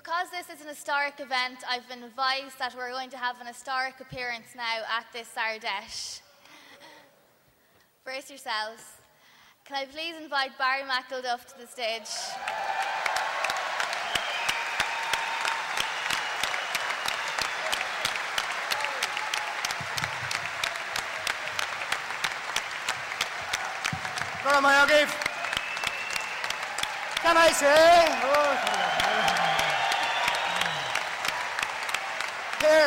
Because this is an historic event, I've been advised that we're going to have an historic appearance now at this Sardash. Brace yourselves. Can I please invite Barry McElduff to the stage? Can I say? Here.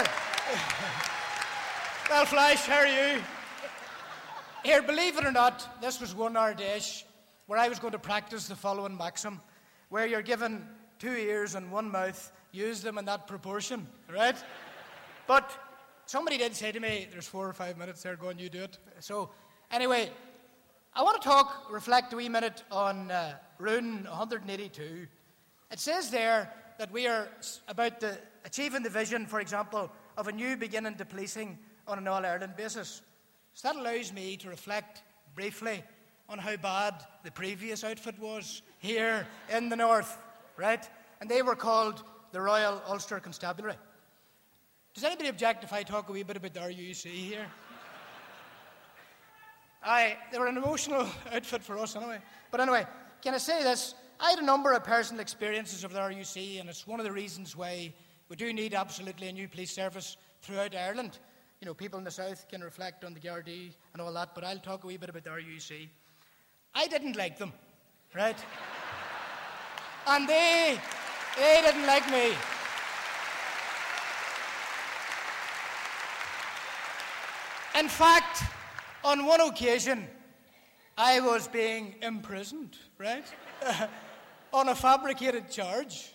Well, Flash, how are you? Here, believe it or not, this was one Ardesh where I was going to practice the following maxim, where you're given 2 ears and 1 mouth, use them in that proportion, right? But somebody did say to me, there's 4 or 5 minutes there, go on, you do it. So, anyway, I want to reflect a wee minute on Rune 182. It says there that we are about achieving the vision, for example, of a new beginning to policing on an all-Ireland basis. So that allows me to reflect briefly on how bad the previous outfit was here in the north, right? And they were called the Royal Ulster Constabulary. Does anybody object if I talk a wee bit about the RUC here? They were an emotional outfit for us anyway. But anyway, can I say this? I had a number of personal experiences of the RUC, and it's one of the reasons why we do need absolutely a new police service throughout Ireland. You know, people in the south can reflect on the Gardaí and all that, but I'll talk a wee bit about the RUC. I didn't like them, right? And they didn't like me. In fact, on one occasion, I was being imprisoned, right? On a fabricated charge.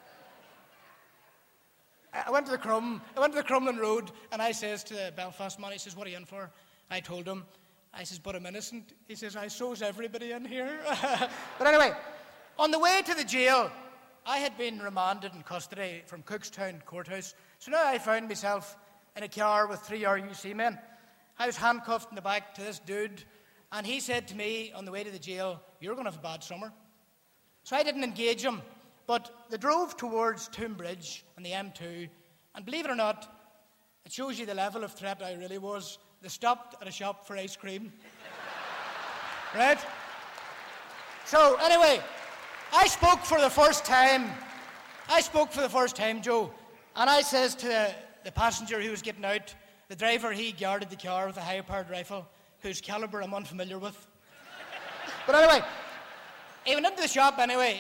I went to the Crumlin Road, and I says to the Belfast man, he says, what are you in for? I told him. I says, but I'm innocent. He says, so's everybody in here. But anyway, on the way to the jail, I had been remanded in custody from Cookstown Courthouse. So now I found myself in a car with 3 RUC men. I was handcuffed in the back to this dude, and he said to me on the way to the jail, you're going to have a bad summer. So I didn't engage him, but they drove towards Tombridge on the M2, and believe it or not, it shows you the level of threat I really was. They stopped at a shop for ice cream. Right? So anyway, I spoke for the first time, Joe, and I says to the passenger who was getting out, the driver, he guarded the car with a high-powered rifle, whose caliber I'm unfamiliar with. But anyway, he went into the shop,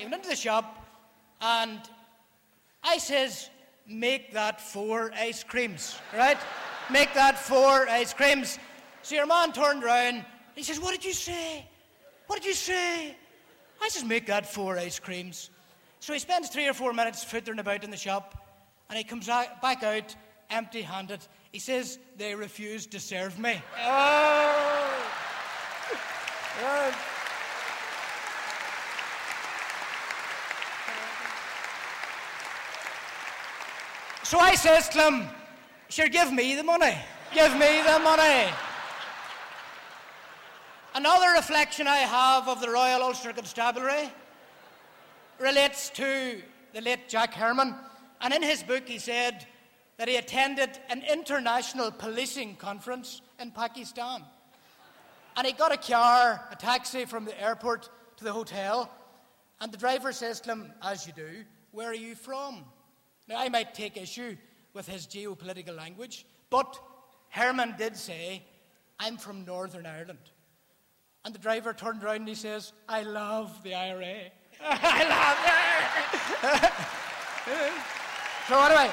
and I says, make that 4 ice creams, right? Make that 4 ice creams. So your man turned around, he says, what did you say? What did you say? I says, make that 4 ice creams. So he spends 3 or 4 minutes footering about in the shop, and he comes back out empty-handed. He says, they refused to serve me. Oh! So I says to him, sure, give me the money. Give me the money. Another reflection I have of the Royal Ulster Constabulary relates to the late Jack Herman. And in his book, he said that he attended an international policing conference in Pakistan. And he got a taxi from the airport to the hotel. And the driver says to him, as you do, where are you from? Now, I might take issue with his geopolitical language, but Herman did say, I'm from Northern Ireland. And the driver turned around and he says, I love the IRA. I love the IRA. So anyway,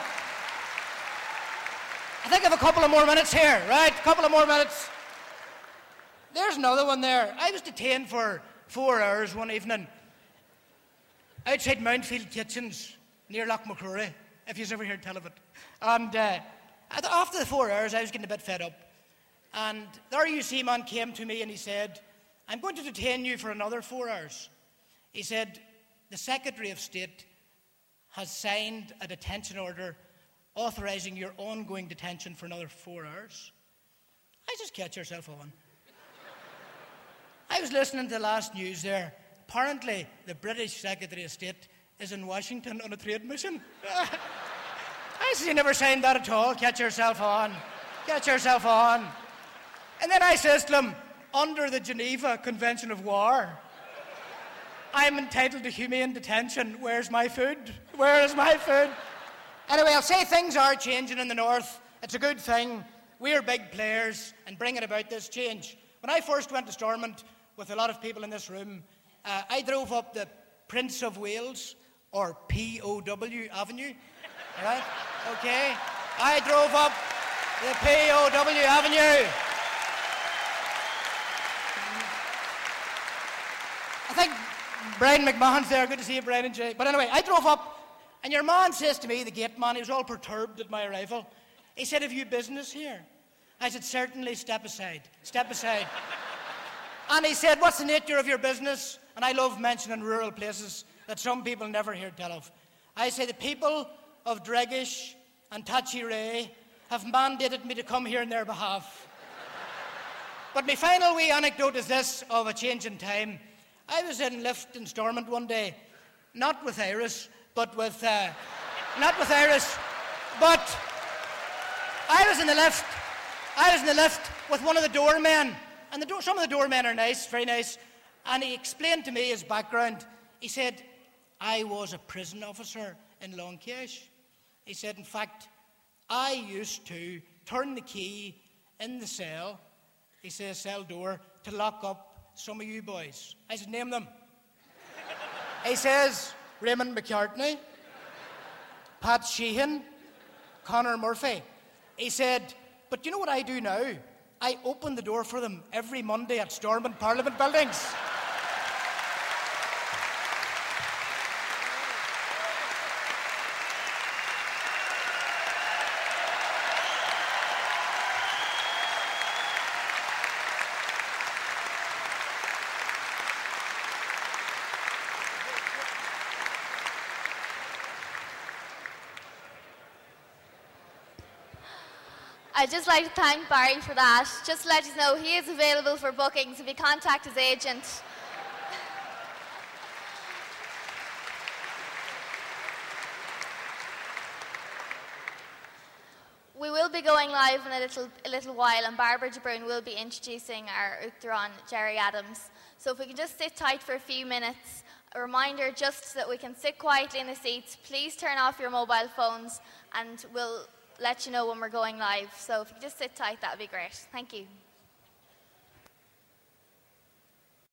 I think I have a couple of more minutes here, right? A couple of more minutes. There's another one there. I was detained for 4 hours one evening outside Mountfield Kitchens near Loch McCrory, if you've ever heard tell of it. And after the 4 hours, I was getting a bit fed up. And the RUC man came to me and he said, I'm going to detain you for another 4 hours. He said, the Secretary of State has signed a detention order authorising your ongoing detention for another 4 hours. I just catch yourself on. I was listening to the last news there. Apparently, the British Secretary of State is in Washington on a trade mission. I said, you never signed that at all. Get yourself on. Get yourself on. And then I says to him, under the Geneva Convention of War, I'm entitled to humane detention. Where's my food? Where is my food? Anyway, I'll say things are changing in the north. It's a good thing. We're big players in bringing about this change. When I first went to Stormont with a lot of people in this room, I drove up the Prince of Wales, or P-O-W Avenue. Right? Okay. I drove up the P-O-W Avenue. I think Brian McMahon's there. Good to see you, Brian and Jay. But anyway, I drove up, and your man says to me, the gate man, he was all perturbed at my arrival. He said, have you business here? I said, certainly, step aside. Step aside. And he said, what's the nature of your business? And I love mentioning rural places that some people never hear tell of. I say, the people of Dregish and Tachi Ray have mandated me to come here on their behalf. But my final wee anecdote is this of a change in time. I was in lift in Stormont one day, not with Iris, but with, not with Iris, but I was in the lift with one of the doormen, and some of the doormen are nice, very nice, and he explained to me his background. He said, I was a prison officer in Longcash. He said, in fact, I used to turn the key in the cell, he says, cell door, to lock up some of you boys. I said, name them. He says, Raymond McCartney, Pat Sheehan, Conor Murphy. He said, but you know what I do now? I open the door for them every Monday at Stormont Parliament buildings. I'd just like to thank Barry for that. Just to let you know, he is available for bookings if you contact his agent. We will be going live in a little while, and Barbara de Bruyn will be introducing our Uachtaráin, Jerry Adams. So if we can just sit tight for a few minutes. A reminder just so that we can sit quietly in the seats. Please turn off your mobile phones, and we'll let you know when we're going live. So if you just sit tight, that would be great. Thank you.